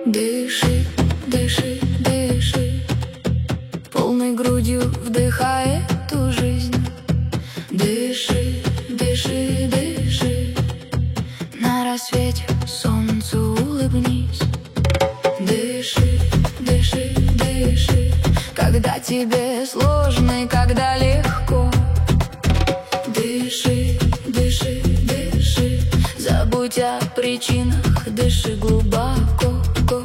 Дыши, дыши, дыши, полной грудью вдыхай эту жизнь. Дыши, дыши, дыши, на рассвете солнцу улыбнись. Дыши, дыши, дыши, когда тебе сложно и когда легко. Дыши, дыши, дыши, забудь о причинах, дыши глубоко.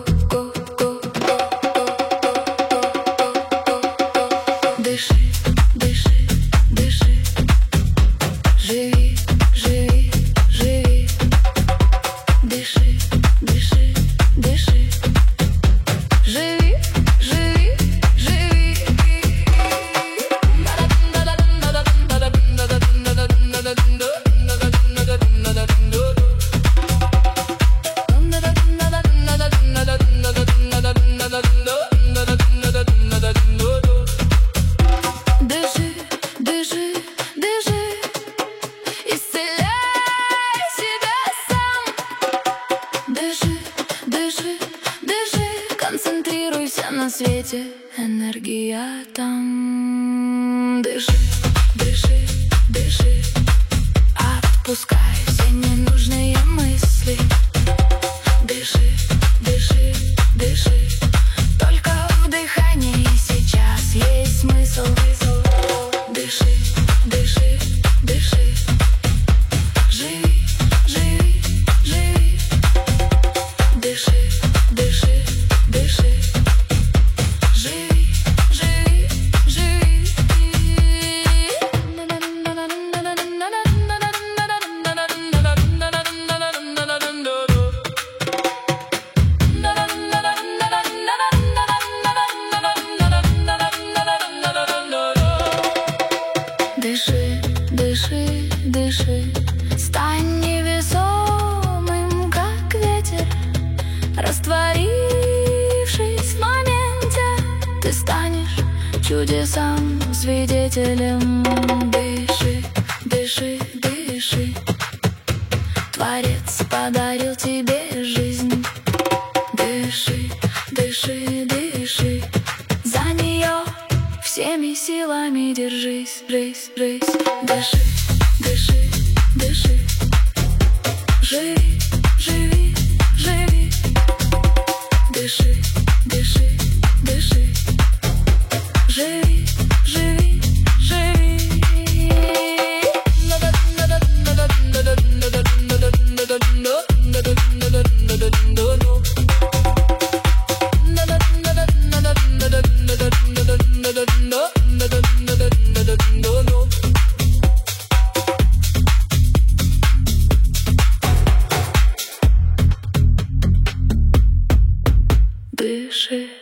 Дыши, дыши, дыши, живи, живи, живи. Дыши, дыши, дыши, живи, живи, живи. Дыши, дыши, дыши, исцеляй себя сам. Дыши, дыши, дыши, концентрируйся на свете, энергия там. Дыши, дыши, дыши, отпускай все ненужные мысли. Дыши, дыши, дыши, только в дыхании сейчас есть смысл. Дыши, дыши, дыши, живи, живи, живи. Дыши, дыши, дыши, живи, живи, живи. Дыши, дыши, дыши, стань невесомым, как ветер, растворившись в моменте, ты станешь чудесам свидетелем. Дыши, дыши, дыши, Творец подарил тебе жизнь. Дыши, дыши, дыши, за нее всеми силами держись, держись, держись. Дыши, дыши, дыши, живи, живи, живи. Дыши, дыши, дыши, живи, живи, живи. Дыши.